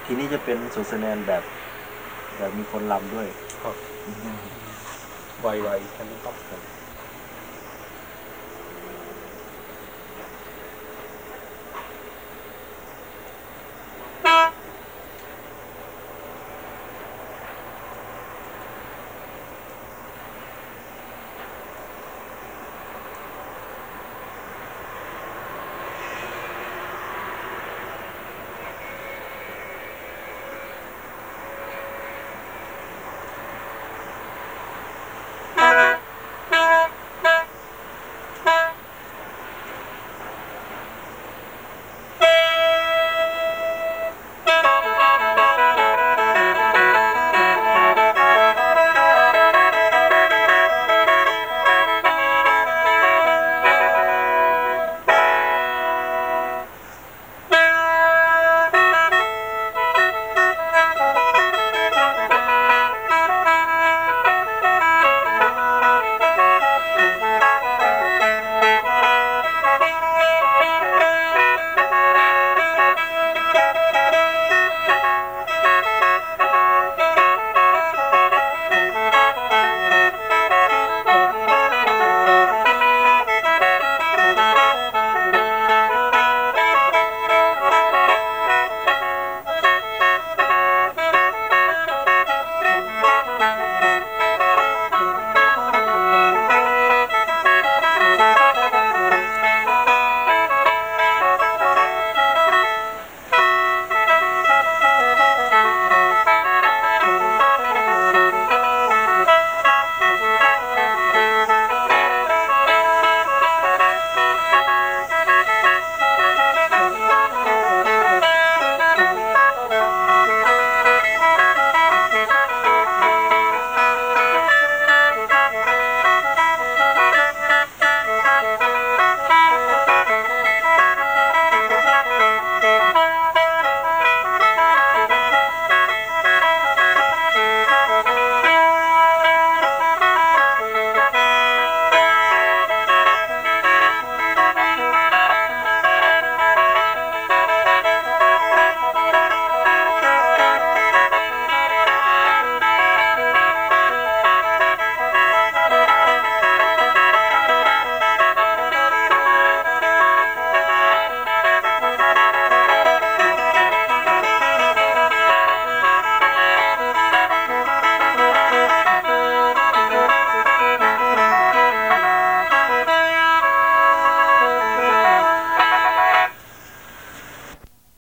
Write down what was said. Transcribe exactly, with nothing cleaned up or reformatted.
ทีนี้จะเป็นสุดสแนนแบบแบบมีคนรำด้วยครับไวๆแค่นี้ครับผม